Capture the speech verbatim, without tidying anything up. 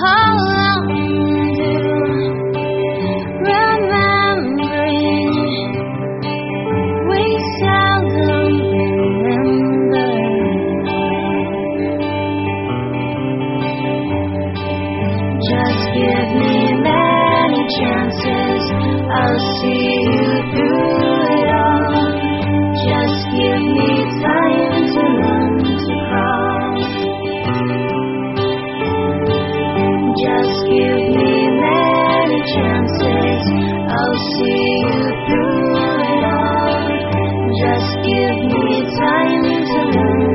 hold on to remembering. We seldom remember. Just give me many chances, I'll see you through it all. Just give me time to learn to crawl. Just give me many chances, I'll see you through it all. Just give me time to learn